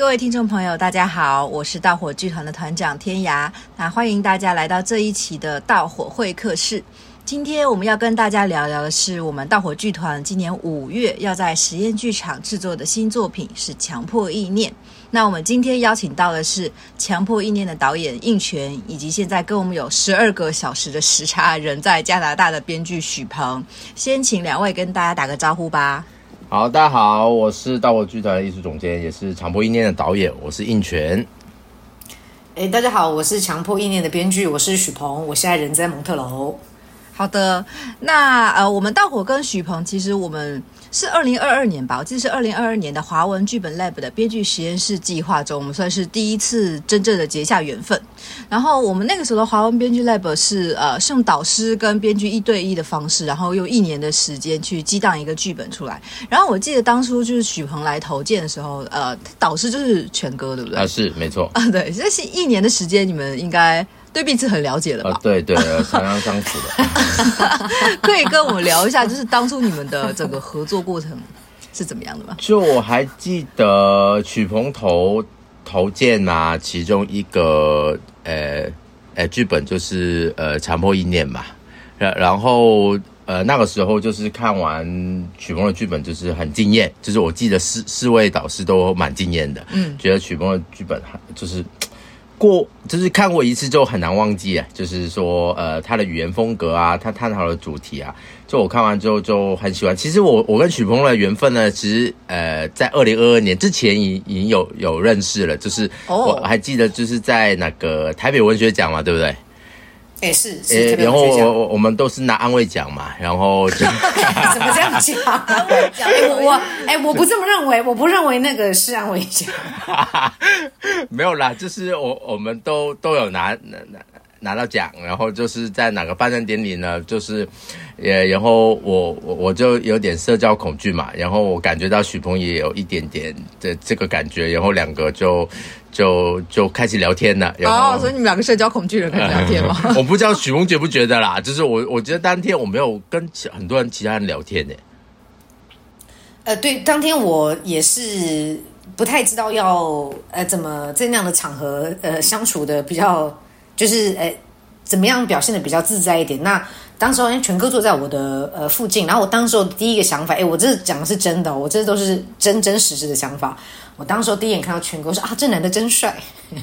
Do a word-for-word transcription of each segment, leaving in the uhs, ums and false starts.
各位听众朋友大家好，我是盗火剧团的团长天涯，那欢迎大家来到这一期的盗火会客室。今天我们要跟大家聊聊的是我们盗火剧团今年五月要在实验剧场制作的新作品是强迫意念。那我们今天邀请到的是强迫意念的导演应权，以及现在跟我们有十二个小时的时差人在加拿大的编剧许鹏。先请两位跟大家打个招呼吧。 好，大家好，我是盗火剧团的艺术总监，也是强迫意念的导演，我是应权。 哎，大家好，我是强迫意念的编剧，我是许鹏，我现在人在蒙特楼。 好的，那呃，我们盗火跟许鹏，其实我们是二零二二年吧，我记得是二零二二年的华文剧本 Lab 的编剧实验室计划中，我们算是第一次真正的结下缘分。然后我们那个时候的华文编剧 Lab 是呃，是用导师跟编剧一对一的方式，然后用一年的时间去激荡一个剧本出来。然后我记得当初就是许鹏来投件的时候，呃，导师就是权哥，对不对？ 啊，是没错啊，对，这是一年的时间，你们应该对彼此很了解了吧？ 啊、对对，常常相处的。 可以跟我们聊一下，就是当初你们的整个合作过程是怎么样的吗？ 就我还记得许鹏投投件啊，其中一个呃呃剧本就是呃强迫意念嘛，然然后呃那个时候就是看完许鹏的剧本，就是很惊艳，就是我记得四四位导师都蛮惊艳的，嗯，觉得许鹏的剧本就是。过就是看过一次就很难忘记啊，就是说呃他的语言风格啊，他探讨的主题啊，就我看完之后就很喜欢。其实我我跟许鹏的缘分呢，其实呃在二零二二年之前已已经有有认识了，就是我还记得就是在那个台北文学奖嘛，对不对？ 哎，是是， 然后我我们都是拿安慰奖嘛，然后就怎么这样讲？安慰奖，哎我哎我不这么认为，我不认为那个是安慰奖。 没有啦，就是我我们都都有拿拿拿到奖，然后就是在哪个颁奖典礼呢？就是也然后我我我就有点社交恐惧嘛，然后我感觉到许鹏也有一点点的这个感觉，然后两个就。就就开始聊天了，然后、 哦、所以你们两个社交恐惧人开始聊天吗？ 我不知道许鹏觉不觉得啦，就是我我觉得当天我没有跟很多人其他人聊天呢。 呃，对，当天我也是不太知道要呃怎么在那样的场合呃相处的比较，就是呃怎么样表现的比较自在一点。那当时候因为权哥坐在我的呃附近，然后我当时候第一个想法，哎，我这讲的是真的、哦，我这都是真真实实的想法。我当时候第一眼看到权哥说啊，这男的真帅。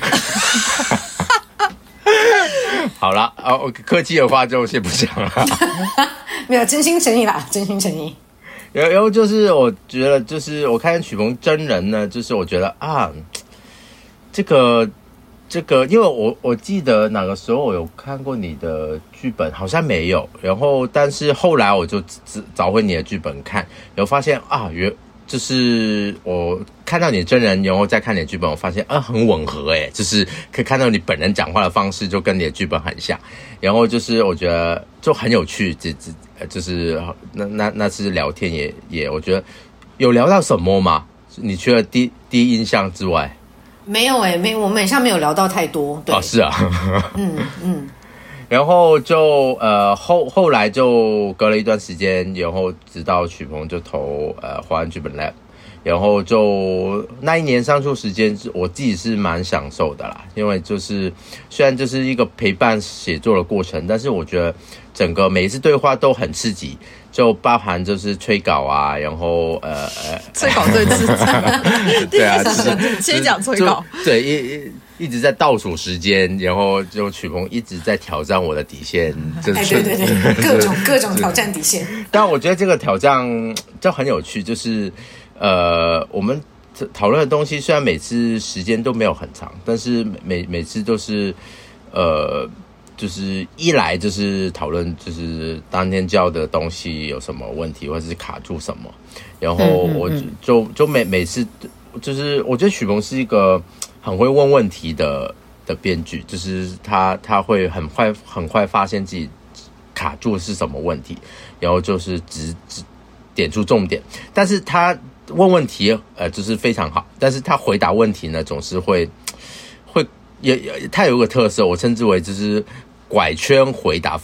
好了，哦，客气的话就先不讲了。 没有，真心诚意啦，真心诚意。 然后就是我觉得，就是我看许鹏真人呢，就是我觉得啊，这个这个，因为我我记得哪个时候我有看过你的剧本，好像没有。然后，但是后来我就找回你的剧本看，然后发现啊，原就是我看到你的真人，然后再看你的剧本，我发现啊很吻合诶，就是可以看到你本人讲话的方式就跟你的剧本很像。然后就是我觉得就很有趣，这这就是那那那次聊天也也我觉得有聊到什么吗？你除了第第一印象之外？ 没有诶、欸，没，我们好像没有聊到太多。对， 哦，是啊， 嗯嗯。 然后就呃后后来就隔了一段时间，然后直到许鹏就投呃华文剧本 Lab， 然后就那一年上述时间，我自己是蛮享受的啦，因为就是虽然这是一个陪伴写作的过程，但是我觉得整个每一次对话都很刺激。就包含就是催稿啊，然后呃呃， 催稿最刺激。 对啊， 就是先讲催稿， 对，一一直在倒数时间，然后就许鹏一直在挑战我的底线，就是、 哎，对对对，各种各种挑战底线。 但我觉得这个挑战就很有趣，就是呃，我们讨论的东西虽然每次时间都没有很长，但是每每次都是呃。就是一来就是讨论就是当天教的东西有什么问题，或者是卡住什么，然后我就、嗯嗯嗯、就, 就每每次就是我觉得许鹏是一个很会问问题的的编剧，就是他他会很快很快发现自己卡住是什么问题，然后就是直直点出重点，但是他问问题呃就是非常好，但是他回答问题呢总是会会也他有一个特色，我称之为就是拐圈回答法，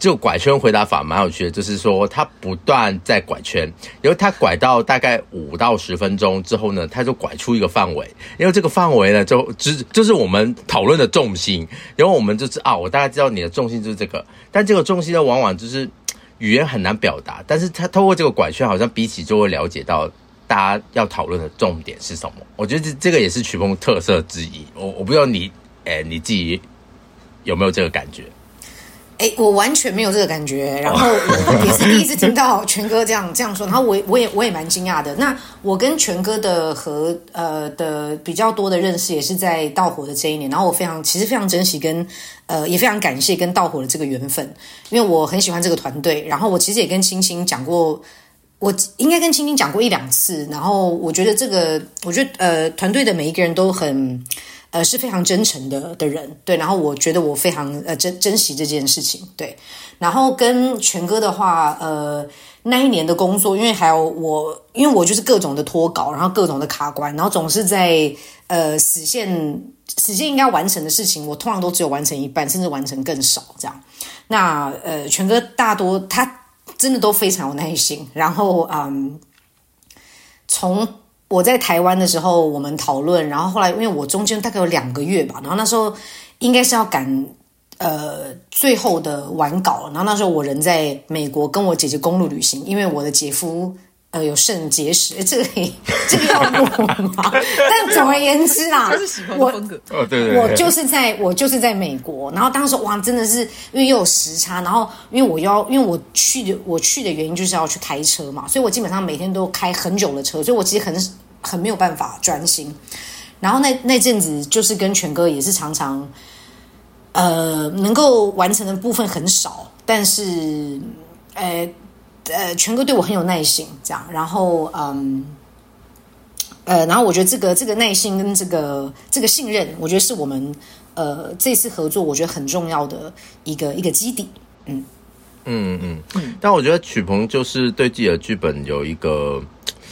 这个拐圈回答法蛮有趣的，就是说他不断在拐圈，因为他拐到大概五到十分钟之后呢，他就拐出一个范围，因为这个范围呢就就就是我们讨论的重心，然后我们就知道啊，我大概知道你的重心就是这个，但这个重心呢往往就是语言很难表达，但是他透过这个拐圈，好像彼此就会了解到大家要讨论的重点是什么。我觉得这这个也是曲风特色之一。我我不知道你，哎、欸，你自己有没有这个感觉？ 哎，我完全没有这个感觉，然后我也是第一次听到全哥这样这样说，然后我我也我也蛮惊讶的。那我跟全哥的和呃的比较多的认识，也是在盗火的这一年，然后我非常其实非常珍惜跟呃也非常感谢跟盗火的这个缘分，因为我很喜欢这个团队，然后我其实也跟青青讲过。我应该跟青青讲过一两次，然后我觉得这个，我觉得呃，团队的每一个人都很呃是非常真诚的的人，对，然后我觉得我非常呃珍珍惜这件事情，对，然后跟全哥的话，呃，那一年的工作，因为还有我，因为我就是各种的脱稿，然后各种的卡关，然后总是在呃死线死线应该完成的事情，我通常都只有完成一半，甚至完成更少这样。那呃，全哥大多他。真的都非常有耐心，然后嗯，从我在台湾的时候我们讨论，然后后来因为我中间大概有两个月吧，然后那时候应该是要赶呃最后的完稿，然后那时候我人在美国跟我姐姐公路旅行，因为我的姐夫呃有肾结石，这个这个要录吗？但总而言之啦， 这是喜欢的风格哦，对对， 我就是在我就是在美国，然后当时哇，真的是因为又有时差，然后因为我要因为我去的我去的原因就是要去开车嘛，所以我基本上每天都开很久的车，所以我其实很很没有办法专心。然后那那阵子就是跟全哥也是常常呃能够完成的部分很少，但是呃。呃，全哥对我很有耐心，这样，然后嗯，呃，然后我觉得这个这个耐心跟这个这个信任，我觉得是我们呃这次合作我觉得很重要的一个一个基底，嗯嗯嗯嗯。但我觉得曲鹏就是对自己的剧本有一个，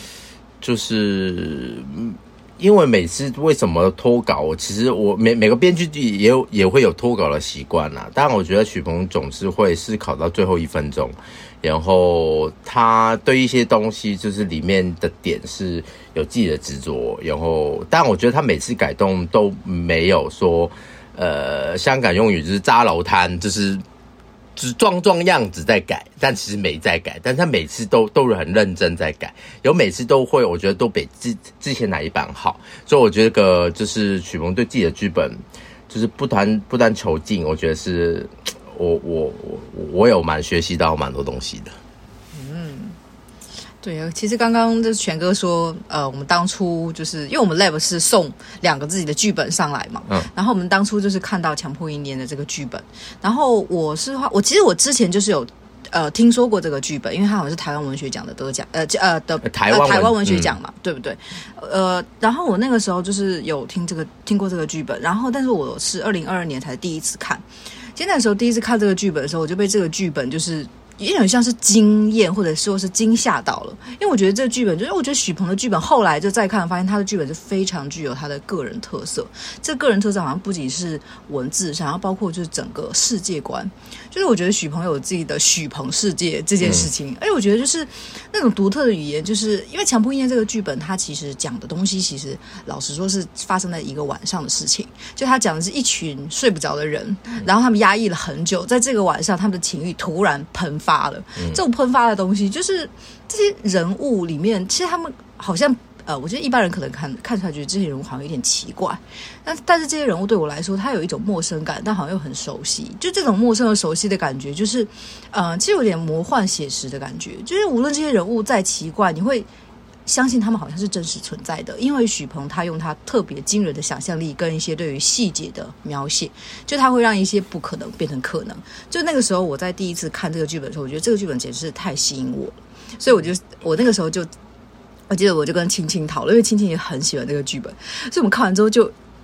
就是因为每次为什么脱稿，其实我每每个编剧也有也会有脱稿的习惯啦。当然，我觉得曲鹏总是会思考到最后一分钟。然后他对一些东西就是里面的点是有自己的执着，然后但我觉得他每次改动都没有说呃香港用语就是扎楼摊，就是就是装装样子在改，但其实没在改，但他每次都都很认真在改，有每次都会我觉得都比之之前哪一版好，所以我觉得个就是曲鹏对自己的剧本就是不断不断求进，我觉得是我我我我有蛮学习到蛮多东西的。 嗯，对，其实刚刚就是全哥说，呃，我们当初就是因为我们 Lab 是送两个自己的剧本上来嘛，嗯，然后我们当初就是看到强迫一年的这个剧本，然后我是我其实我之前就是有呃听说过这个剧本，因为它好像是台湾文学奖的得奖，呃呃的台湾、呃、 台湾文学奖嘛，嗯、对不对？呃，然后我那个时候就是有听这个听过这个剧本，然后但是我是二零二二年才第一次看。其实那时候第一次看这个剧本的时候，我就被这个剧本就是有点像是惊艳，或者说是惊吓到了。因为我觉得这个剧本，就是我觉得许鹏的剧本，后来就再看发现他的剧本是非常具有他的个人特色。这个人特色好像不仅是文字上，然后包括就是整个世界观。就是我觉得许鹏有自己的许鹏世界这件事情，而且、嗯、我觉得就是那种独特的语言，就是因为强迫一念这个剧本，它其实讲的东西，其实老实说是发生在一个晚上的事情。就他讲的是一群睡不着的人，然后他们压抑了很久，在这个晚上，他们的情欲突然喷发了。嗯、这种喷发的东西，就是这些人物里面，其实他们好像。呃，我觉得一般人可能看看出来觉得这些人物好像有点奇怪，但但是这些人物对我来说，他有一种陌生感，但好像又很熟悉。就这种陌生和熟悉的感觉，就是呃，其实有点魔幻写实的感觉。就是无论这些人物再奇怪，你会相信他们好像是真实存在的，因为许鹏他用他特别惊人的想象力跟一些对于细节的描写，就他会让一些不可能变成可能。就那个时候我在第一次看这个剧本的时候，我觉得这个剧本简直是太吸引我了，所以我就我那个时候就。我记得我就跟青青讨论，因为青青也很喜欢这个剧本，所以我们看完之后就第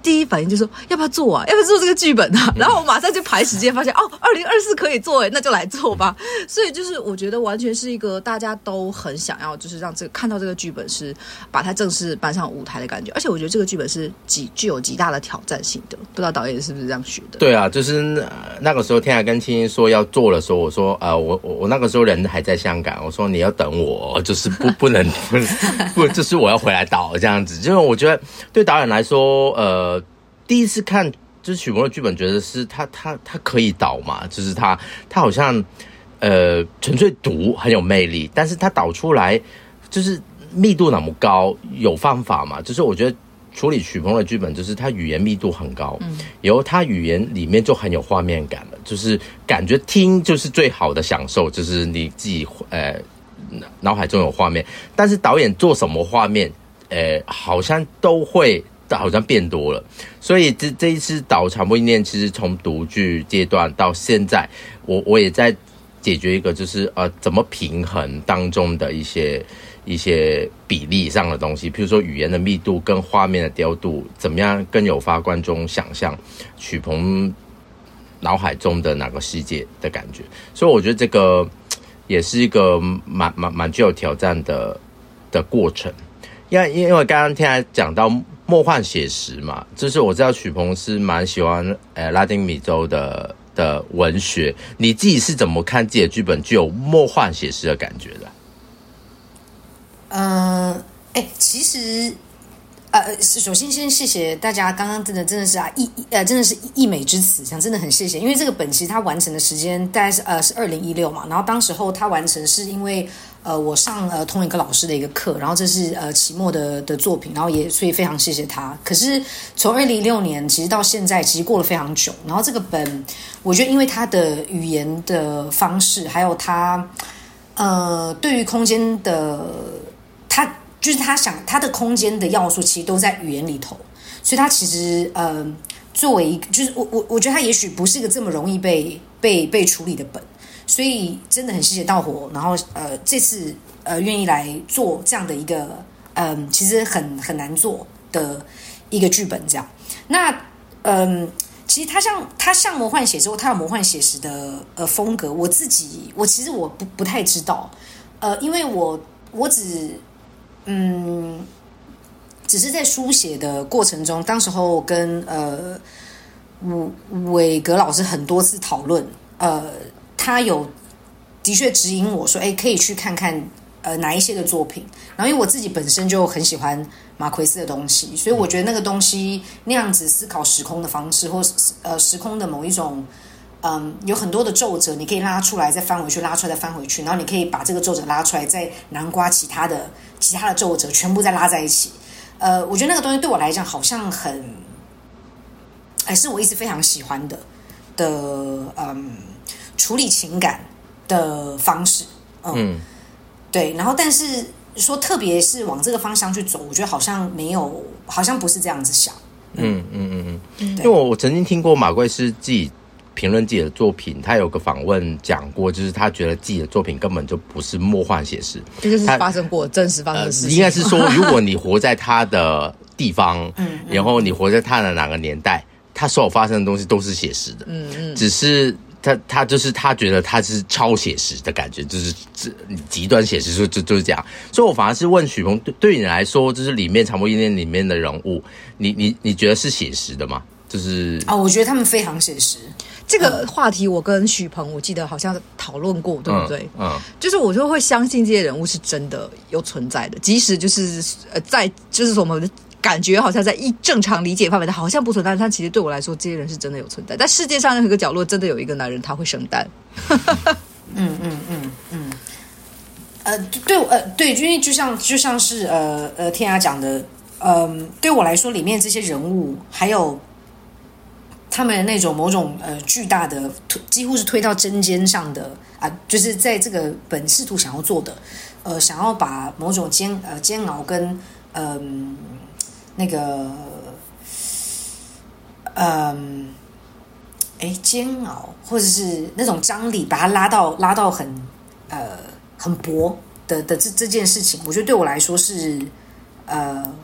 第一反应就说要不要做啊，要不要做这个剧本啊？然后我马上就排时间，发现哦，二零二四可以做，哎，那就来做吧。所以就是我觉得完全是一个大家都很想要，就是让这个看到这个剧本是把它正式搬上舞台的感觉。而且我觉得这个剧本是极具有极大的挑战性的，不知道导演是不是这样学的？ 对啊，就是那那个时候天涯跟青青说要做的时候，我说呃，我我我那个时候人还在香港，我说你要等我，就是不不能不不，就是我要回来导这样子。就是我觉得对导演来说，呃，第一次看就是许鹏的剧本，觉得是他他他可以导嘛，就是他他好像呃纯粹读很有魅力，但是他导出来就是密度那么高，有方法嘛，就是我觉得。处理许鹏的剧本，就是他语言密度很高，嗯，然后他语言里面就很有画面感了，就是感觉听就是最好的享受，就是你自己呃脑海中有画面，但是导演做什么画面，呃，好像都会好像变多了，所以这这一次导《长波意念》，其实从读剧阶段到现在，我我也在解决一个就是呃怎么平衡当中的一些。一些比例上的东西，譬如说语言的密度跟画面的调度，怎么样更有发观众想象许鹏脑海中的哪个世界的感觉。所以我觉得这个也是一个蛮蛮蛮具有挑战的的过程。因为因为刚刚听他讲到梦幻写实嘛，就是我知道许鹏是蛮喜欢呃拉丁美洲的的文学，你自己是怎么看自己的剧本具有梦幻写实的感觉的？ 嗯，哎、欸，其实，呃，首先先谢谢大家，刚刚真的真的是啊，一呃，真的是溢美之词，想真的很谢谢，因为这个本其实它完成的时间大概是呃是二零一六嘛，然后当时候它完成是因为呃我上呃同一个老师的一个课，然后这是呃期末的的作品，然后也所以非常谢谢他。可是从二零一六年其实到现在，其实过了非常久，然后这个本我觉得因为它的语言的方式，还有它呃对于空间的。他就是他想他的空间的要素其实都在语言里头，所以他其实呃作为一个就是我我我觉得他也许不是一个这么容易被被被处理的本，所以真的很谢谢盗火，然后呃这次呃愿意来做这样的一个嗯、呃、其实很很难做的一个剧本这样。那嗯、呃、其实他像他像魔幻写实，他有魔幻写实的呃风格，我自己我其实我不不太知道，呃因为我我只。嗯，只是在书写的过程中，当时候跟呃伟格老师很多次讨论，呃，他有的确指引我说，哎，可以去看看呃哪一些的作品。然后因为我自己本身就很喜欢马奎斯的东西，所以我觉得那个东西那样子思考时空的方式，或呃时空的某一种。嗯，有很多的皱褶，你可以拉出来，再翻回去，拉出来再翻回去，然后你可以把这个皱褶拉出来，再南瓜其他的其他的皱褶，全部再拉在一起。呃，我觉得那个东西对我来讲好像很，哎，是我一直非常喜欢的的嗯处理情感的方式。嗯，嗯对。然后，但是说特别是往这个方向去走，我觉得好像没有，好像不是这样子想。 嗯嗯嗯嗯，嗯因为我我曾经听过马贵斯自己。评论自己的作品，他有个访问讲过，就是他觉得自己的作品根本就不是魔幻写实， 这就是发生过真实发生的事情。 呃、应该是说，如果你活在他的地方，嗯，然后你活在他的哪个年代，他所有发生的东西都是写实的，嗯嗯，只是他他就是他觉得他是超写实的感觉，就是极端写实，就就就是这样。所以我反而是问许鹏，对对你来说，就是里面《长波意念》里面的人物，你你你觉得是写实的吗？就是啊、哦，我觉得他们非常写实。 这个话题我跟许鹏我记得好像讨论过，对不对？嗯，嗯就是我就会相信这些人物是真的有存在的，即使就是呃在就是我们的感觉好像在一正常理解范围的好像不存在，但其实对我来说这些人是真的有存在。但世界上任何一个角落真的有一个男人他会生蛋。 嗯嗯嗯嗯，呃对呃对，因为就像就像是呃呃天涯讲的，嗯、呃，对我来说里面这些人物还有。他们的那种某种呃巨大的几乎是推到针尖上的啊，就是在这个本试图想要做的，呃，想要把某种煎呃煎熬跟嗯、呃、那个嗯哎、呃、煎熬或者是那种张力，把它拉到拉到很呃很薄的的这这件事情，我觉得对我来说是呃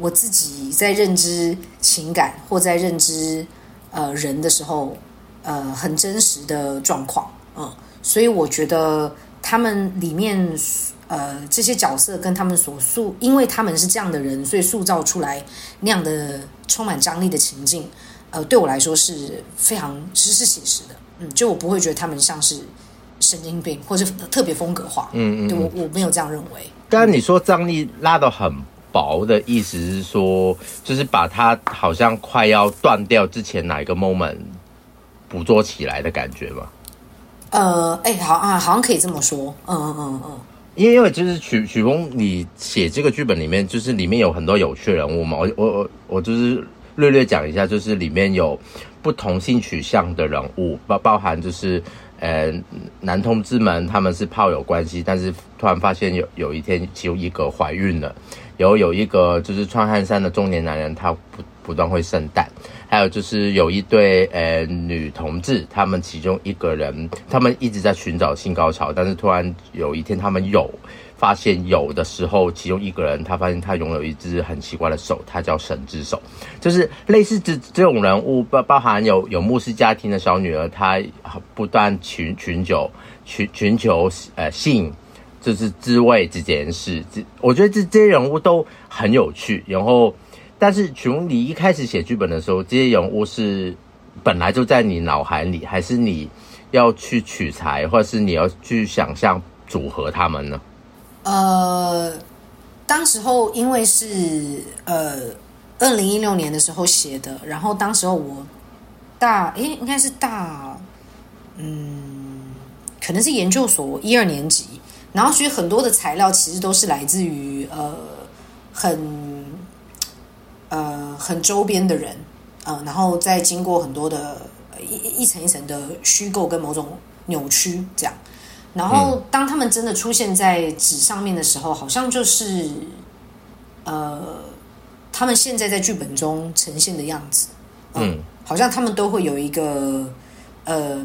我自己在认知情感或在认知呃人的时候，呃很真实的状况，嗯，所以我觉得他们里面呃这些角色跟他们所塑，因为他们是这样的人，所以塑造出来那样的充满张力的情境，呃，对我来说是非常是是写实的，嗯，就我不会觉得他们像是神经病或者特别风格化，嗯嗯，对我我没有这样认为。 刚刚你说张力拉得很薄的意思是说，就是把它好像快要断掉之前哪一个 moment 捕捉起来的感觉吗？ 呃，哎、欸，好啊，好像可以这么说，嗯嗯嗯嗯。 因为因为就是曲曲风，你写这个剧本里面，就是里面有很多有趣的人物嘛，我我我我就是略略讲一下，就是里面有不同性取向的人物，包包含就是呃男同志们他们是炮友关系，但是突然发现有有一天其中一个怀孕了，然后有一个就是穿汗衫的中年男人，他不不断会生蛋。还有就是有一对呃女同志，他们其中一个人，他们一直在寻找性高潮，但是突然有一天他们有发现有的时候，其中一个人他发现他拥有一只很奇怪的手，他叫神之手，就是类似这这种人物，包包含有有牧师家庭的小女儿，她不断寻寻求寻寻求呃性，就是滋味这件事，我觉得这这些人物都很有趣，然后。但是曲风，你一开始写剧本的时候，这些人物是本来就在你脑海里，还是你要去取材，或者是你要去想象组合他们呢？ 呃，当时候因为是呃二零一六年的时候写的，然后当时候我大诶应该是大嗯可能是研究所一二年级，然后所以很多的材料其实都是来自于呃很。呃，很周边的人，呃，然后再经过很多的一一层一层的虚构跟某种扭曲，这样，然后当他们真的出现在纸上面的时候，好像就是呃，他们现在在剧本中呈现的样子，呃、嗯，好像他们都会有一个呃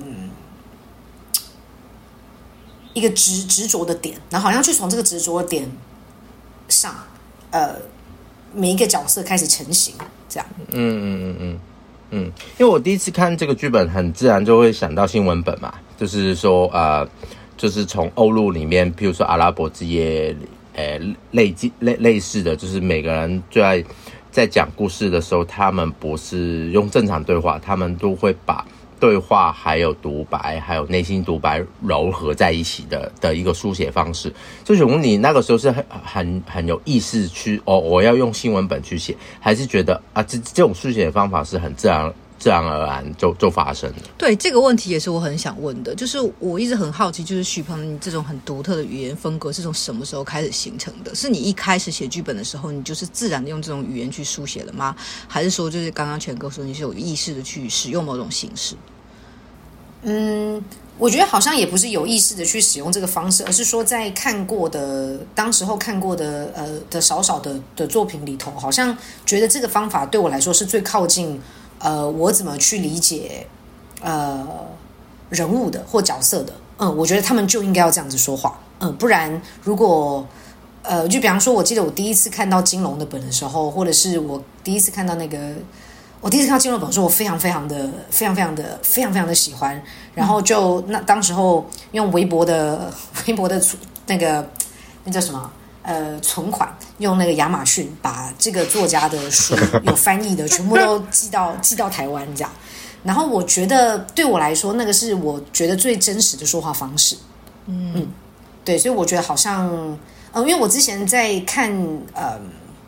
一个执执着的点，然后好像去从这个执着的点上，呃。每一个角色开始成型，这样。嗯嗯嗯嗯嗯，因为我第一次看这个剧本，很自然就会想到新闻本嘛，就是说呃，就是从欧陆里面，譬如说阿拉伯之夜，呃，类类类似的，就是每个人最爱在讲故事的时候，他们不是用正常对话，他们都会把对话还有独白还有内心独白糅合在一起的的一个书写方式。就是你那个时候是很很很有意识去哦，我要用新闻本去写，还是觉得啊这这种书写的方法是很自然自然而然就就发生的？ 对，这个问题也是我很想问的，就是我一直很好奇，就是许鹏你这种很独特的语言风格是从什么时候开始形成的？是你一开始写剧本的时候，你就是自然的用这种语言去书写了吗？还是说就是刚刚全哥说你是有意识的去使用某种形式？ 嗯，我觉得好像也不是有意识的去使用这个方式，而是说在看过的当时候看过的呃的少少的的作品里头，好像觉得这个方法对我来说是最靠近呃我怎么去理解呃人物的或角色的。嗯，我觉得他们就应该要这样子说话。嗯，不然如果呃就比方说，我记得我第一次看到金龙的本的时候，或者是我第一次看到那个。我第一次看到金融本书，我非常非常的非常非常的非常非常的喜欢，然后就那当时候用微博的微博的那个那叫什么呃存款，用那个亚马逊把这个作家的书有翻译的全部都寄到寄到台湾这样，然后我觉得对我来说，那个是我觉得最真实的说话方式，嗯嗯，对，所以我觉得好像呃，因为我之前在看呃，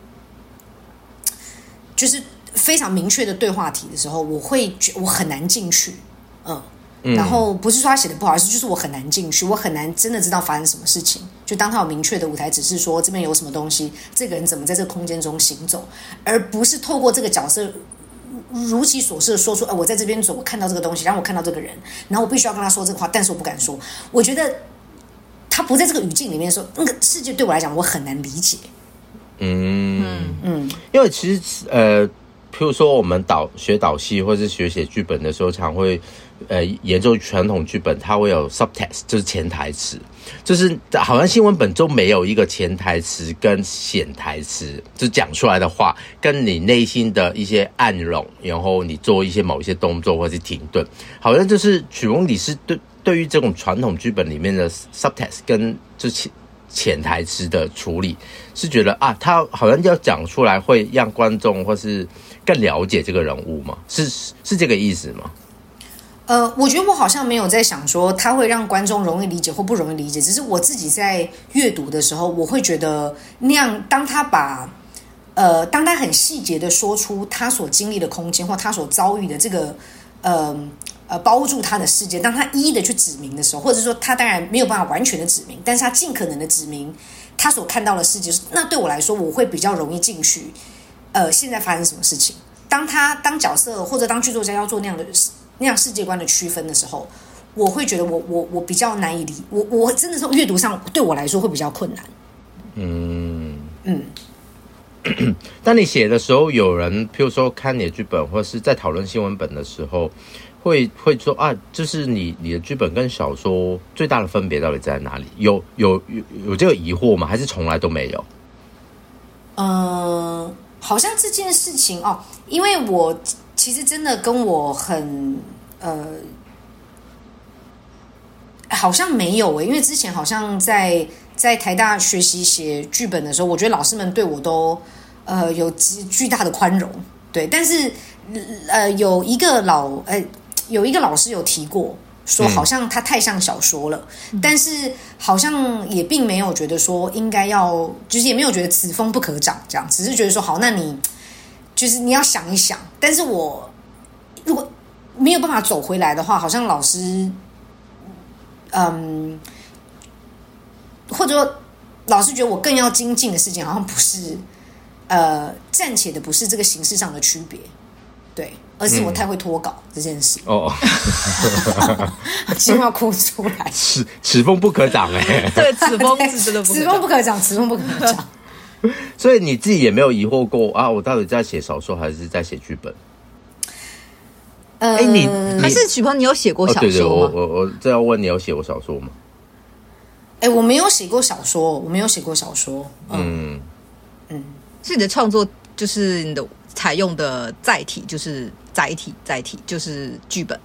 就是。非常明确的对话题的时候，我会我很难进去，嗯，嗯然后不是说他写的不好，是就是我很难进去，我很难真的知道发生什么事情。就当他有明确的舞台指示说这边有什么东西，这个人怎么在这个空间中行走，而不是透过这个角色如其所示的说出，哎，我在这边走，我看到这个东西，然后我看到这个人，然后我必须要跟他说这个话，但是我不敢说。我觉得他不在这个语境里面的时候，那个世界对我来讲我很难理解。 嗯嗯，因为其实呃。 譬如说我们导学导戏或是学写剧本的时候，常会呃研究传统剧本，它会有 subtext， 就是潜台词，就是好像新闻本中没有一个潜台词跟显台词，就讲出来的话跟你内心的一些暗涌，然后你做一些某一些动作或是停顿，好像就是曲风理是对对于这种传统剧本里面的 subtext 跟就潜潜台词的处理，是觉得啊，他好像要讲出来会让观众或是更了解这个人物吗？是是这个意思吗？ 呃，我觉得我好像没有在想说他会让观众容易理解或不容易理解，只是我自己在阅读的时候，我会觉得那样，当他把呃，当他很细节的说出他所经历的空间或他所遭遇的这个呃呃包住他的世界，当他一一的去指明的时候，或者说他当然没有办法完全的指明，但是他尽可能的指明他所看到的世界，那对我来说，我会比较容易进去。呃，现在发生什么事情？当他当角色或者当剧作家要做那样的那样世界观的区分的时候，我会觉得我我我比较难以理，我我真的是阅读上对我来说会比较困难。嗯嗯。 当你写的时候，有人譬如说看你的剧本，或是在讨论新闻本的时候，会会说啊，就是你你的剧本跟小说最大的分别到底在哪里？有有有有这个疑惑吗？还是从来都没有？ 嗯、呃，好像这件事情哦，因为我其实真的跟我很呃，好像没有诶，因为之前好像在。在台大学习写剧本的时候，我觉得老师们对我都呃有巨大的宽容，对。但是呃有一个老呃有一个老师有提过，说好像他太像小说了，嗯、但是好像也并没有觉得说应该要，就是也没有觉得此风不可长这样，只是觉得说好，那你就是你要想一想。但是我如果没有办法走回来的话，好像老师嗯。或者说，老师觉得我更要精进的事情，好像不是，呃，暂且的不是这个形式上的区别，对，而是我太会脱稿、嗯、这件事。哦，心要哭出来， 此此风不可长哎、欸， 对，此风是真的不可长， 此风不可长，此风不可长。 所以你自己也没有疑惑过啊？我到底在写小说还是在写剧本？ 呃， 哎，你还是许鹏，你有写过小说吗？ 哦、对对，我我我这要问你，有写过小说吗？ 哎，我没有写过小说，我没有写过小说。嗯嗯，是你的创作，就是你的采用的载体，就是载体，载体就是剧本。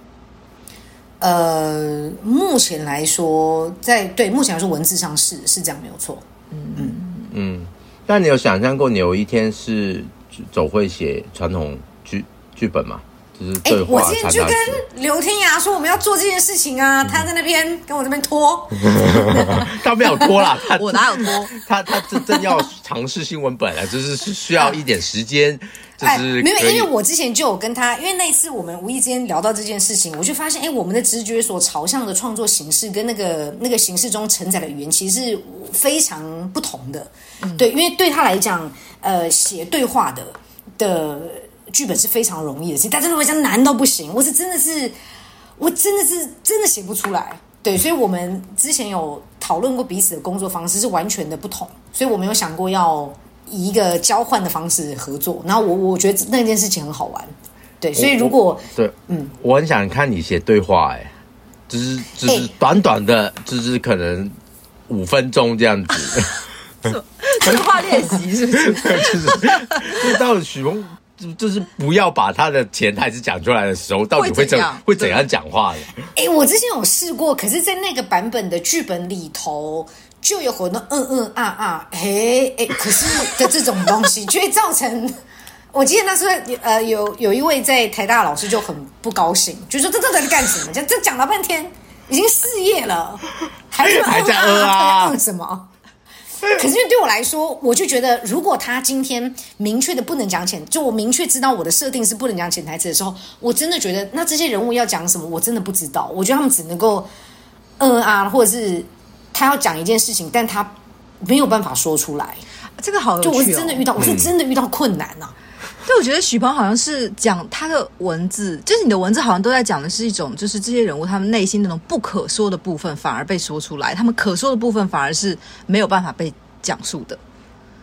呃，目前来说，在对目前来说，文字上是是这样，没有错。嗯嗯嗯。那你有想象过，你有一天是走会写传统剧剧本吗？就是对话。 我之前就跟刘天涯说我们要做这件事情啊，他在那边跟我这边拖， 他没有拖啦，他我哪有拖？ 他他真正要尝试新闻本啊，就是需要一点时间，就是、 哎、没有，因为我之前就有跟他，因为那一次我们无意之间聊到这件事情，我就发现，哎，我们的直觉所朝向的创作形式跟那个那个形式中承载的语言，其实是非常不同的。嗯、对，因为对他来讲，呃，写对话的的。剧本是非常容易的，其实但真的会讲难到不行，我是真的是，我真的是真的写不出来。对，所以我们之前有讨论过彼此的工作方式是完全的不同，所以我们有想过要以一个交换的方式合作。然后我我觉得那件事情很好玩，对，所以如果对，嗯，我很想看你写对话、欸，哎，就是就是短短的，就是可能五分钟这样子， 对话练习是不是？ 就是就是到许峰。就是不要把他的潜台词讲出来的时候，到底会怎会怎样讲话的？ 哎、欸，我之前有试过，可是，在那个版本的剧本里头，就有很多嗯嗯啊啊，哎、欸、哎、欸，可是的这种东西，就会造成。我记得那时候呃，有有一位在台大的老师就很不高兴，就说这这在干什么？这这讲了半天，已经四页了，还是还在嗯啊嗯什么？可是因为对我来说，我就觉得，如果他今天明确的不能讲潜，就我明确知道我的设定是不能讲潜台词的时候，我真的觉得那这些人物要讲什么，我真的不知道。我觉得他们只能够嗯啊，或者是他要讲一件事情，但他没有办法说出来。 这个好有趣、哦， 就我是真的遇到，我是真的遇到困难啊。 对，我觉得许鹏好像是讲他的文字，就是你的文字好像都在讲的是一种，就是这些人物他们内心那种不可说的部分反而被说出来，他们可说的部分反而是没有办法被讲述的。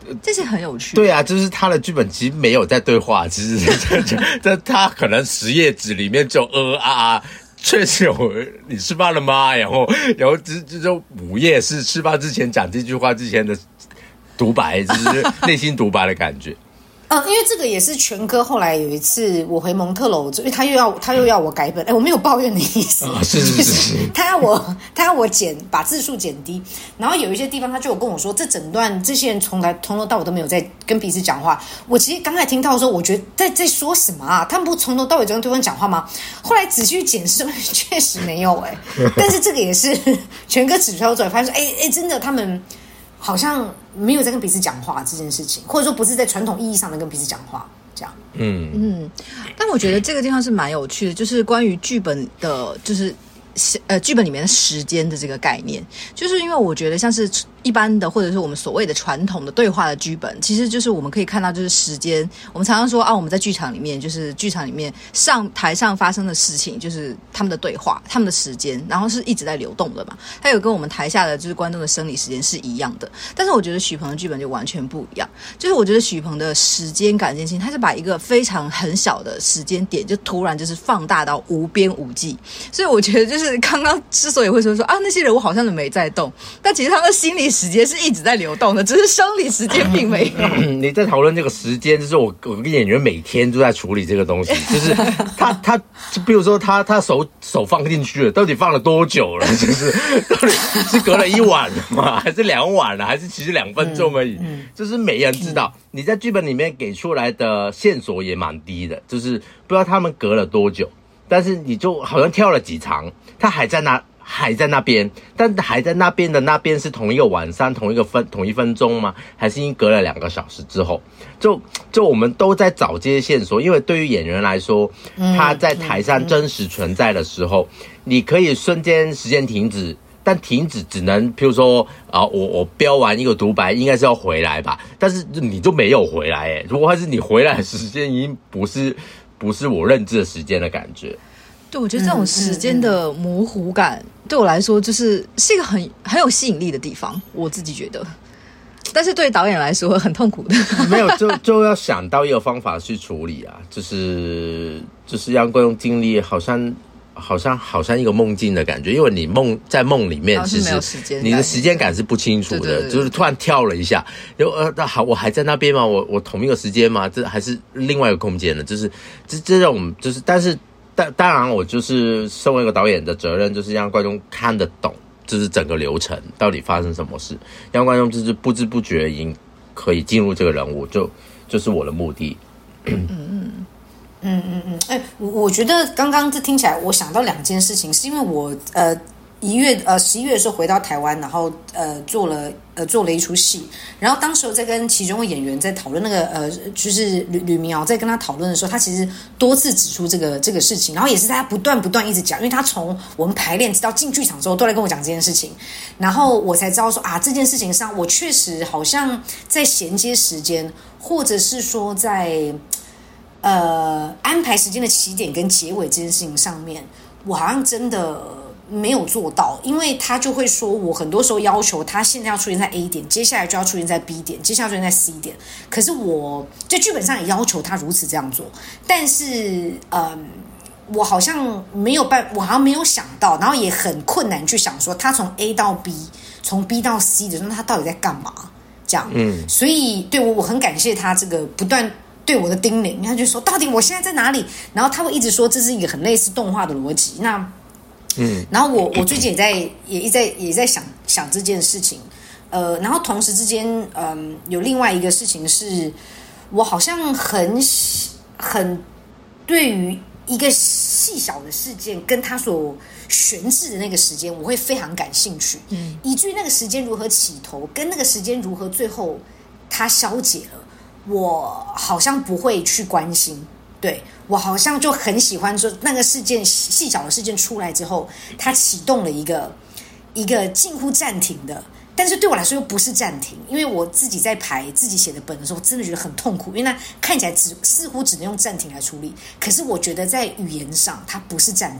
这些很有趣。 对啊，就是他的剧本其实没有在对话，其实这这他可能十页纸里面就呃啊啊。确实有，你吃饭了吗？然后，然后只只就午夜是吃饭之前讲这句话之前的独白，就是内心独白的感觉。 嗯，因为这个也是全哥后来有一次我回蒙特楼，因为他又要他又要我改本，哎，我没有抱怨的意思， 啊、是是是是， 他要我他要我减把字数减低，然后有一些地方他就有跟我说，这整段这些人从来从头到尾都没有在跟彼此讲话。我其实刚才听到的时候，我觉得在在说什么啊？他们不从头到尾在跟对方讲话吗？后来仔细去检视，确实没有哎、欸，但是这个也是全哥指出来，发现说，哎哎，真的他们。好像没有在跟彼此讲话这件事情，或者说不是在传统意义上的跟彼此讲话，这样。 嗯嗯，但我觉得这个地方是蛮有趣的，就是关于剧本的，就是呃剧本里面的时间的这个概念，就是因为我觉得像是一般的或者是我们所谓的传统的对话的剧本，其实就是我们可以看到就是时间，我们常常说啊，我们在剧场里面就是剧场里面上台上发生的事情，就是他们的对话，他们的时间，然后是一直在流动的嘛，它有跟我们台下的就是观众的生理时间是一样的。但是我觉得许鹏的剧本就完全不一样，就是我觉得许鹏的时间感这件事情，他是把一个非常很小的时间点就突然就是放大到无边无际，所以我觉得就是刚刚之所以会说说啊那些人我好像都没在动，但其实他们心理时间是一直在流动的，只是生理时间并没有。 你在讨论这个时间，就是我我跟演员每天都在处理这个东西，就是他他，比如说他他手手放进去了，到底放了多久了？就是到底是隔了一晚了吗？还是两晚了？还是其实两分钟而已？嗯嗯、就是没人知道。你在剧本里面给出来的线索也蛮低的，就是不知道他们隔了多久，但是你就好像跳了几场，他还在那。还在那边，但还在那边的那边是同一个晚上，同一个分同一分钟吗？还是已经隔了两个小时之后？就就我们都在找这些线索，因为对于演员来说，他在台上真实存在的时候，嗯嗯、你可以瞬间时间停止，但停止只能，譬如说啊、呃，我我标完一个独白，应该是要回来吧，但是你就没有回来哎，如果还是你回来的时间已经不是不是我认知的时间的感觉。 对，我觉得这种时间的模糊感，嗯嗯嗯、对我来说就是是一个很很有吸引力的地方，我自己觉得。但是对导演来说很痛苦的。 没有，就就要想到一个方法去处理啊，就是就是让观众经历好像好像好像一个梦境的感觉，因为你梦在梦里面，其实你的时间感是不清楚的，对对对对，就是突然跳了一下，就呃，那好，我还在那边吗？我我同一个时间吗？这还是另外一个空间呢？就是这这种就是，但是。但当然，我就是身为一个导演的责任，就是让观众看得懂，就是整个流程到底发生什么事，让观众就是不知不觉已经可以进入这个人物，就就是我的目的。 嗯嗯嗯嗯嗯，哎、欸，我我觉得刚刚这听起来，我想到两件事情，是因为我呃一月呃十一月的时候回到台湾，然后呃做了呃做了一出戏，然后当时我在跟其中的演员在讨论那个呃就是吕吕明瑶在跟他讨论的时候，他其实多次指出这个这个事情，然后也是他不断不断一直讲，因为他从我们排练直到进剧场之后都来跟我讲这件事情，然后我才知道说啊这件事情上我确实好像在衔接时间，或者是说在呃安排时间的起点跟结尾这件事情上面，我好像真的没有做到，因为他就会说我很多时候要求他现在要出现在 A 点，接下来就要出现在 B 点，接下来出现在 C 点，可是我在剧本上也要求他如此这样做，但是嗯，我好像没有办，我好像没有想到，然后也很困难去想说他从 A 到 B， 从 B 到 C 的时候他到底在干嘛这样，嗯，所以对我我很感谢他这个不断对我的叮咛，他就说到底我现在在哪里，然后他会一直说这是一个很类似动画的逻辑，那嗯，然后我我最近也在也一在也在想想这件事情，呃，然后同时之间，嗯，有另外一个事情是，我好像很很对于一个细小的事件跟他所悬置的那个时间，我会非常感兴趣，嗯，以至于那个时间如何起头，跟那个时间如何最后它消解了，我好像不会去关心，对。我好像就很喜欢说那个事件细小的事件出来之后，它启动了一个一个近乎暂停的，但是对我来说又不是暂停，因为我自己在排自己写的本的时候，真的觉得很痛苦，因为那看起来只似乎只能用暂停来处理，可是我觉得在语言上它不是暂停的，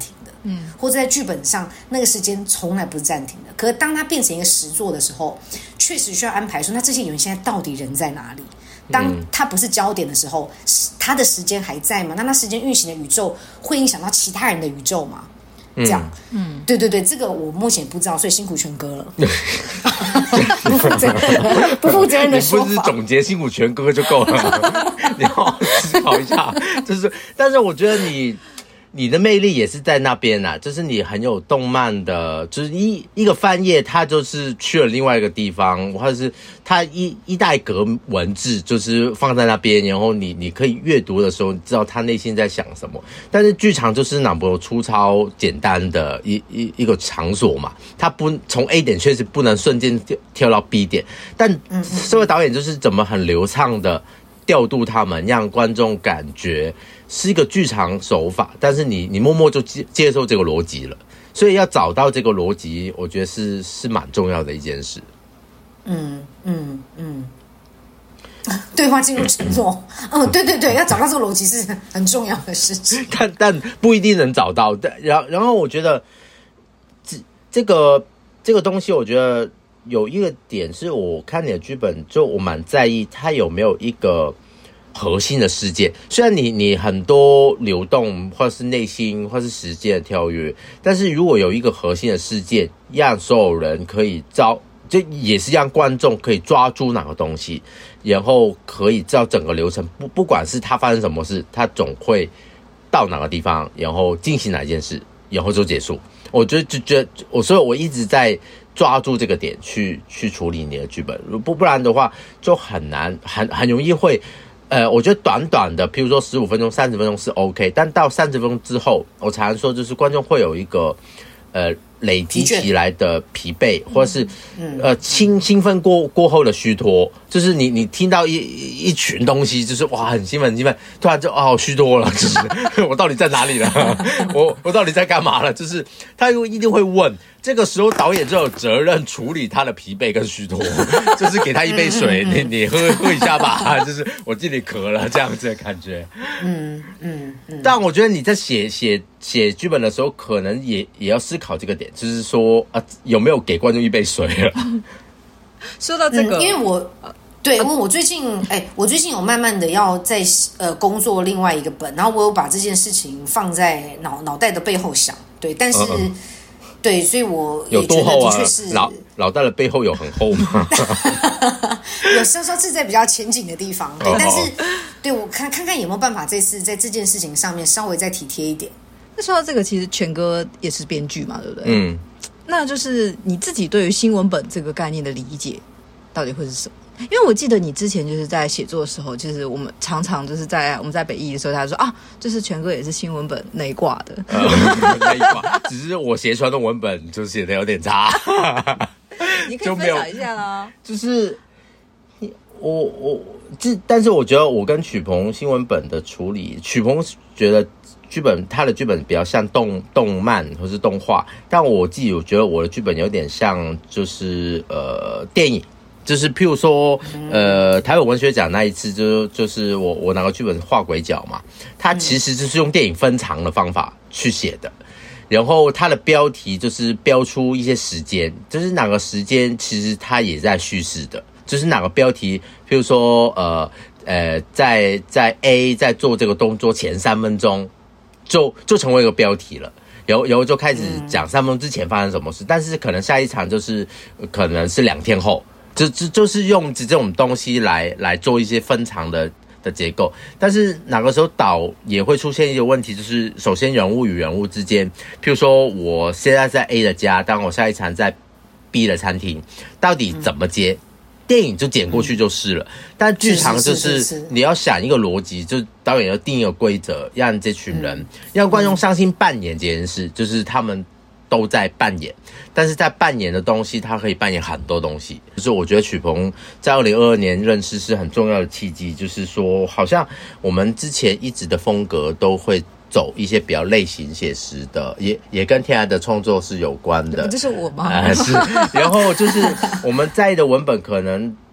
嗯，或者在剧本上那个时间从来不是暂停的。可是当它变成一个实作的时候，确实需要安排说，那这些演员现在到底人在哪里？当他不是焦点的时候，他的时间还在吗？那他时间运行的宇宙会影响到其他人的宇宙吗？这样，嗯，对对对，这个我目前不知道，所以辛苦全哥了。不负责任，不负责任的说法。 你不是总结辛苦全哥就够了，你好好思考一下。就是，但是我觉得你。你的魅力也是在那边啊，就是你很有动漫的，就是一一个翻页，它就是去了另外一个地方，或者是它一一大格文字就是放在那边，然后你你可以阅读的时候，你知道他内心在想什么。但是剧场就是那么粗糙简单的一一一个场所嘛，它不从 A 点确实不能瞬间跳到 B 点，但身为导演就是怎么很流畅的调度他们，让观众感觉是一个剧场手法，但是你你默默就接接受这个逻辑了，所以要找到这个逻辑，我觉得是是蛮重要的一件事。 嗯嗯嗯，对话进入承诺，嗯，对对对，要找到这个逻辑是很重要的事情， 但但不一定能找到。然然后我觉得这这个这个东西，我觉得有一个点是我看你的剧本，就我蛮在意它有没有一个核心的事件。虽然你你很多流动或是内心或是时间的跳跃，但是如果有一个核心的事件，让所有人可以招，就也是让观众可以抓住哪个东西，然后可以知道整个流程，不不管是他发生什么事，他总会到哪个地方，然后进行哪件事，然后就结束。我觉得就觉得我所以我一直在抓住这个点去去处理你的剧本，不不然的话就很难，很很容易会。呃，我觉得短短的，譬如说十五分钟、三十分钟是 OK， 但到三十分钟之后，我常常说，就是观众会有一个呃累积起来的疲惫，或者是、嗯、呃兴兴奋过过后的虚脱，就是你你听到一一群东西，就是哇很兴奋很兴奋，突然就哦虚脱了，就是我到底在哪里了？我我到底在干嘛了？就是他一定会问。这个时候导演就有责任处理他的疲惫跟虚脱，就是给他一杯水，你你喝喝一下吧，就是我尽力渴了这样子的感觉。嗯嗯嗯。但我觉得你在写写写剧本的时候，可能也也要思考这个点，就是说啊，有没有给观众一杯水了？ 说到这个， 嗯、因为我。对，因为我最近，哎，我最近有慢慢的要在呃工作另外一个本，然后我有把这件事情放在脑脑袋的背后想，对，但是。嗯嗯对，所以我也觉得的确是有多厚啊？脑脑袋的背后有很厚吗？ 有时候说是在比较前景的地方，对，但是对我看看看有没有办法这次在这件事情上面稍微再体贴一点。 那说到这个，其实全哥也是编剧嘛，对不对？ 嗯， 那就是你自己对于新闻本这个概念的理解到底会是什么？因为我记得你之前就是在写作的时候，就是我们常常就是在我们在北艺的时候，他说啊，就是全哥也是新闻本那一挂的， 呃、那一挂，只是我写传统文本就写的有点差， 你可以分享一下啦。 就是我我这，但是我觉得我跟曲鹏新闻本的处理，曲鹏觉得剧本他的剧本比较像动动漫或是动画，但我自己我觉得我的剧本有点像就是呃电影。就是譬如说，呃，台北文学奖那一次就就是我我拿个剧本画鬼脚嘛，它其实就是用电影分长的方法去写的，然后它的标题就是标出一些时间，就是哪个时间其实它也在叙事的，就是哪个标题，譬如说呃呃在在 A 在做这个动作前三分钟，就就成为一个标题了。然后然后就开始讲三分钟之前发生什么事，但是可能下一场就是可能是两天后。就就就是用这种东西来来做一些分长的的结构，但是哪个时候导也会出现一个问题，就是首先人物与人物之间，譬如说我现在在 A 的家，当我下一场在 B 的餐厅，到底怎么接？嗯、电影就剪过去就是了，嗯、但剧场就是你要想一个逻辑，就导演要定一个规则，让这群人、嗯、让观众相信扮演这件事，就是他们。都在扮演，但是在扮演的东西，他可以扮演很多东西。就是我觉得曲鹏在二零二二年认识是很重要的契机，就是说，好像我们之前一直的风格都会走一些比较类型写实的，也也跟天涯的创作是有关的。 这是我吗？ 呃、是。然后就是我们在意的文本可能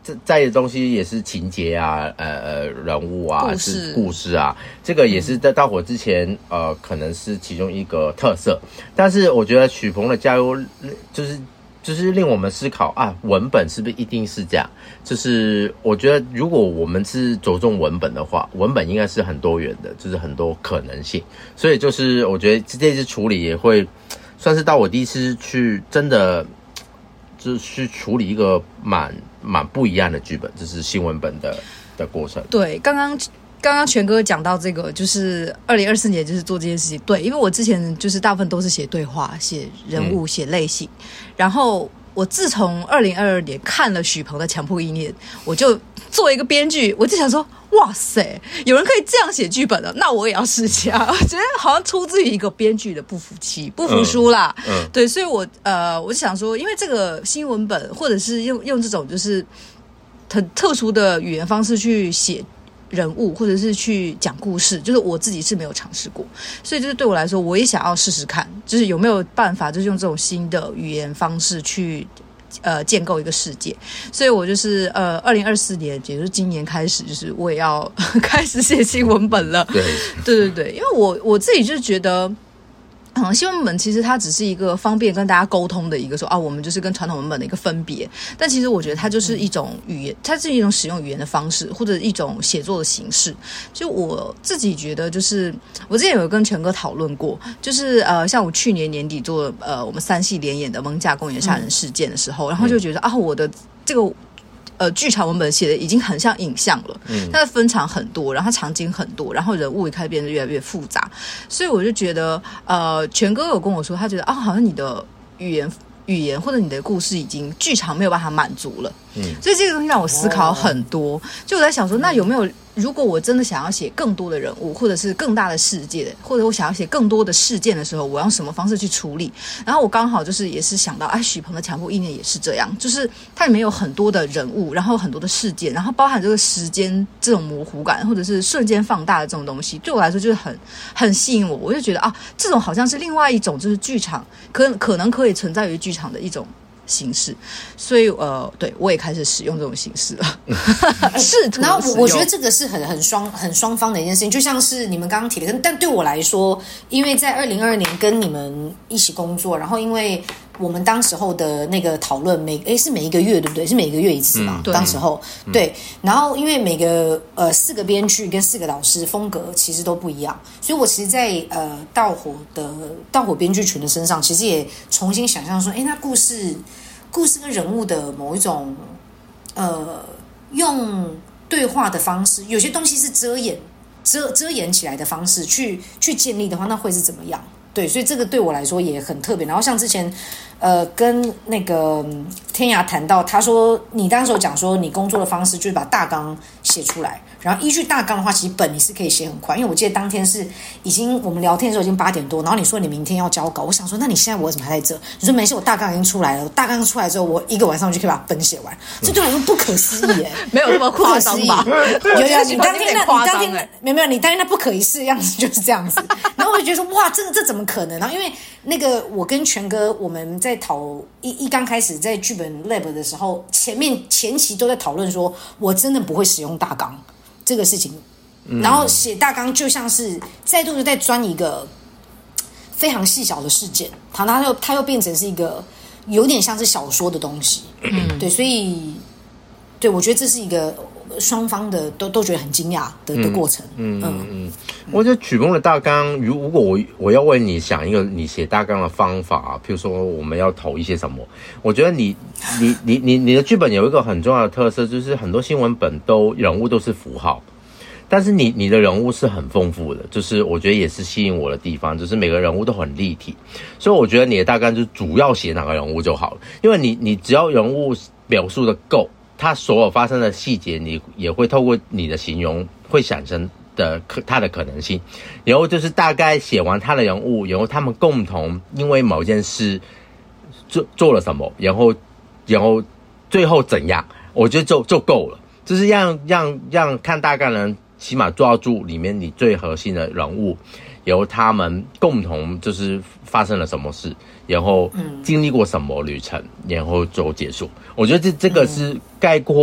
在意的东西也是情节啊，呃呃人物啊， 故事是故事啊，这个也是在盗火之前，呃，可能是其中一个特色。但是我觉得许鹏的加入，就是就是令我们思考啊，文本是不是一定是这样？就是我觉得，如果我们是着重文本的话，文本应该是很多元的，就是很多可能性。所以就是我觉得这次处理也会算是到我第一次去真的。就是去处理一个蛮蛮不一样的剧本，就是新文本的的过程。 对，刚刚刚刚全哥讲到这个，就是二零二四年就是做这件事情。对，因为我之前就是大部分都是写对话、写人物、写类型，嗯、然后我自从二零二二年看了许鹏的《强迫意念》，我就做一个编剧，我就想说。哇塞，有人可以这样写剧本的，那我也要试下。我觉得好像出自于一个编剧的不服气、不服输啦。嗯，嗯对，所以我呃，我就想说，因为这个新文本，或者是用用这种就是很特殊的语言方式去写人物，或者是去讲故事，就是我自己是没有尝试过，所以就是对我来说，我也想要试试看，就是有没有办法，就是用这种新的语言方式去。呃，建构一个世界，所以我就是呃，二零二四年，也就是今年开始，就是我也要开始写新文本了。 对， 对对对，因为我我自己就觉得。嗯，新文本其实它只是一个方便跟大家沟通的一个说啊，我们就是跟传统文本的一个分别。但其实我觉得它就是一种语言，它是一种使用语言的方式，或者一种写作的形式。就我自己觉得，就是我之前有跟全哥讨论过，就是呃，像我去年年底做呃我们三系联演的《蒙甲公园杀人事件》的时候，嗯、然后就觉得啊，我的这个。呃，剧场文本写的已经很像影像了，嗯，它的分场很多，然后场景很多，然后人物也开始变得越来越复杂，所以我就觉得，呃，全哥有跟我说，他觉得啊，好像你的语言语言或者你的故事已经剧场没有办法满足了，嗯，所以这个东西让我思考很多，哦、就我在想说，那有没有？如果我真的想要写更多的人物，或者是更大的世界，或者我想要写更多的事件的时候，我用什么方式去处理？然后我刚好就是也是想到，哎，许鹏的强迫意念也是这样，就是它里面有很多的人物，然后很多的事件，然后包含这个时间这种模糊感，或者是瞬间放大的这种东西，对我来说就是很很吸引我。我就觉得啊，这种好像是另外一种就是剧场可可能可以存在于剧场的一种。形式，所以呃，对我也开始使用这种形式了，试图。 然后我我觉得这个是很很双很双方的一件事情，就像是你们刚刚提的，但对我来说，因为在二零二二年跟你们一起工作，然后因为我们当时候的那个讨论每诶是每一个月对不对？是每个月一次嘛？嗯、当时候、嗯、对，然后因为每个呃四个编剧跟四个导师风格其实都不一样，所以我其实在，在呃盗火的盗火编剧群的身上，其实也重新想象说，诶，那故事。故事跟人物的某一种，呃，用对话的方式，有些东西是遮掩、遮遮掩起来的方式去去建立的话，那会是怎么样？对，所以这个对我来说也很特别。然后像之前，呃，跟那个天涯谈到，他说你当时有讲说，你工作的方式就是把大纲写出来。然后依据大纲的话，其实本你是可以写很快，因为我记得当天是已经我们聊天的时候已经八点多，然后你说你明天要交稿，我想说那你现在我怎么还在这？你说没事，我大纲已经出来了，大纲出来之后，我一个晚上就可以把本写完，这对我来说不可思议耶， 没有那么夸张吧？ 有有，你当天那，你当天没有没有，你当天那不可一世的样子就是这样子，然后我就觉得说哇，这个这怎么可能？然后因为那个我跟全哥我们在讨一一刚开始在剧本 lab 的时候，前面前期都在讨论说，我真的不会使用大纲。这个事情，然后写大纲就像是再度的在钻一个非常细小的事件，它它又它又变成是一个有点像是小说的东西，嗯，对，所以对我觉得这是一个双方的都都觉得很惊讶的、嗯、的过程，嗯嗯嗯， 我觉得曲风的大纲，如果我我要为你想一个你写大纲的方法，譬如说我们要投一些什么，我觉得你你你你你的剧本有一个很重要的特色，就是很多新闻本都人物都是符号。但是你你的人物是很丰富的，就是我觉得也是吸引我的地方，就是每个人物都很立体，所以我觉得你的大纲就主要写哪个人物就好了，因为你你只要人物表述的够，他所有发生的细节，你也会透过你的形容会产生的可他的可能性，然后就是大概写完他的人物，然后他们共同因为某件事做做了什么，然后然后最后怎样，我觉得就就够了，就是让让让看大纲人。起码抓住里面你最核心的人物，由他们共同就是发生了什么事，然后经历过什么旅程，然后就结束。我觉得这这个是概括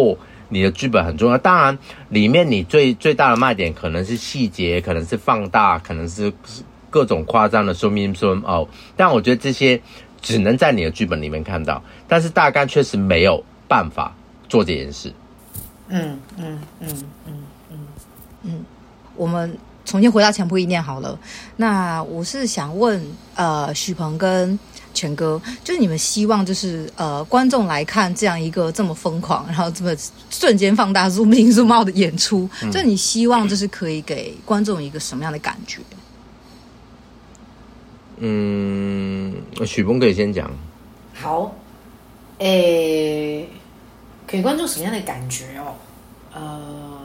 你的剧本很重要。当然，里面你最最大的卖点可能是细节，可能是放大，可能是各种夸张的 zoom in zoom out。但我觉得这些只能在你的剧本里面看到，但是大纲确实没有办法做这件事。 嗯嗯嗯嗯嗯嗯，我们重新回到强迫意念好了。那我是想问，呃，许鹏跟全哥，就是你们希望就是呃观众来看这样一个这么疯狂，然后这么瞬间放大 zoom in zoom out 的演出，嗯、就你希望就是可以给观众一个什么样的感觉？ 嗯，许鹏可以先讲。 好，诶，给观众什么样的感觉哦？呃。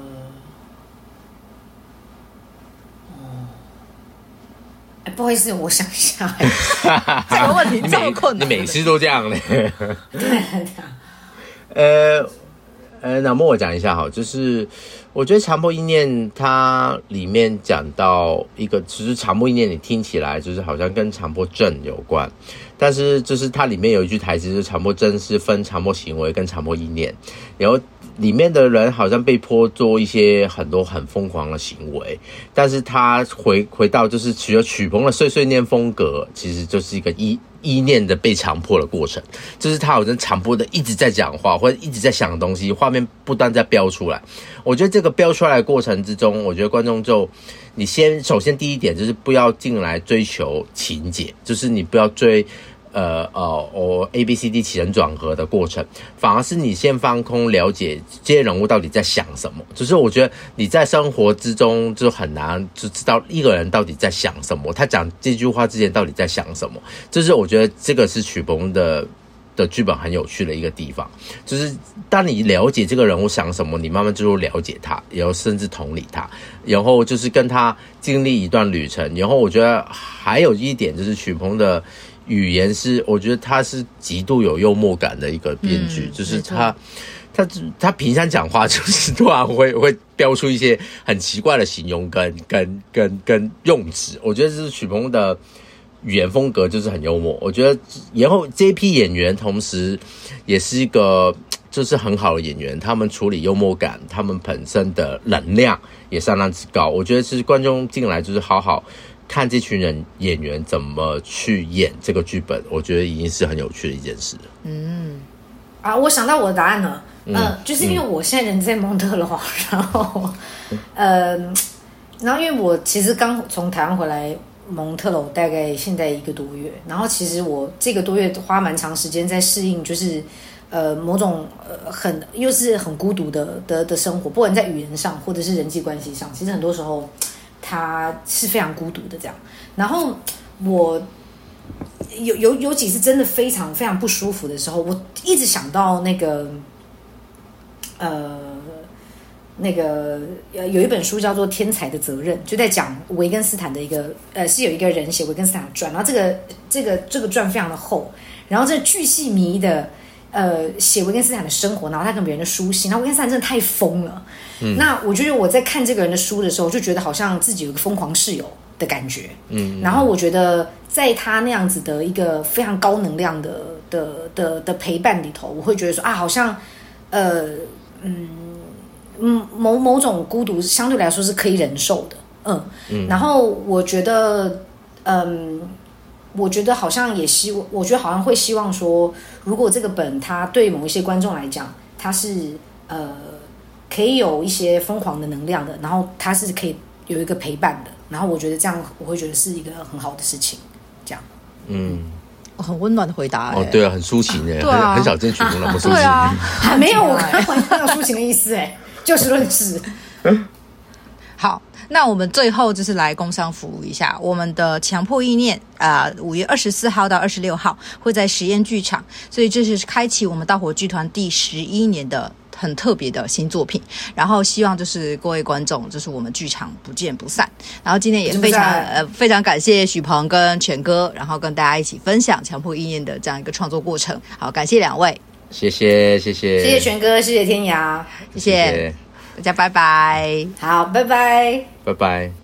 哎，不好意思，我想一下， 这个问题这么困难， 你每次都这样嘞。 对， 呃呃，那么我讲一下哈，就是我觉得强迫意念它里面讲到一个，其实强迫意念你听起来就是好像跟强迫症有关，但是就是它里面有一句台词，就是强迫症是分强迫行为跟强迫意念，然后里面的人好像被迫做一些很多很疯狂的行为，但是他回回到就是除了许鹏的碎碎念风格，其实就是一个意意念的被强迫的过程，就是他好像强迫的一直在讲话或者一直在想的东西，画面不断在飙出来。我觉得这个飙出来的过程之中，我觉得观众就你先首先第一点就是不要进来追求情节，就是你不要追呃呃哦 A B C D 起承转合的过程，反而是你先放空了解这些人物到底在想什么。就是我觉得你在生活之中就很难就知道一个人到底在想什么，他讲这句话之前到底在想什么。就是我觉得这个是许鹏的的剧本很有趣的一个地方，就是当你了解这个人物想什么，你慢慢就了解他，然后甚至同理他，然后就是跟他经历一段旅程。然后我觉得还有一点就是许鹏的语言是，我觉得他是极度有幽默感的一个编剧，嗯、就是他，他他平常讲话就是突然会会标出一些很奇怪的形容跟跟跟跟用词，我觉得这是许鹏的语言风格，就是很幽默。我觉得然后这一批演员同时也是一个就是很好的演员，他们处理幽默感，他们本身的能量也相当之高。我觉得是观众进来就是好好看这群人演员怎么去演这个剧本，我觉得已经是很有趣的一件事了。 嗯，啊，我想到我的答案了，嗯、呃，就是因为我现在人在蒙特罗，然后，呃，然后因为我其实刚从台湾回来蒙特罗，大概现在一个多月，然后其实我这个多月花蛮长时间在适应，就是呃某种呃很又是很孤独的的的生活，不管在语言上或者是人际关系上，其实很多时候他是非常孤独的这样。然后我有有有几次真的非常非常不舒服的时候，我一直想到那个呃那个有一本书叫做《天才的责任》，就在讲维根斯坦的一个呃是有一个人写维根斯坦的传，然后这个这个这个传非常的厚，然后这巨细靡遗的呃写维根斯坦的生活，然后他跟别人的书信，然后维根斯坦真的太疯了。嗯、那我觉得我在看这个人的书的时候，就觉得好像自己有一个疯狂室友的感觉。嗯，然后我觉得在他那样子的一个非常高能量的的的的陪伴里头，我会觉得说啊，好像呃嗯嗯某某种孤独相对来说是可以忍受的。嗯，嗯然后我觉得嗯。我觉得好像也希望，我觉得好像会希望说，如果这个本它对某一些观众来讲，它是呃可以有一些疯狂的能量的，然后它是可以有一个陪伴的，然后我觉得这样我会觉得是一个很好的事情，这样。 嗯， 很温暖的回答、欸。 哦，对啊，很抒情诶、欸啊，很少见曲风那么抒情。 对啊， 没有，我刚刚完全没有抒情的意思诶、欸，就事论事。 好，那我们最后就是来工商服务一下我们的强迫意念啊，五月二十四号到二十六号会在实验剧场，所以这是开启我们盗火剧团第十一年的很特别的新作品，然后希望就是各位观众，就是我们剧场不见不散。然后今天也非常呃非常感谢许鹏跟全哥，然后跟大家一起分享强迫意念的这样一个创作过程。好，感谢两位， 谢谢谢谢谢谢全哥，谢谢天涯， 谢谢。谢谢大家拜拜， 好，拜拜， 拜拜。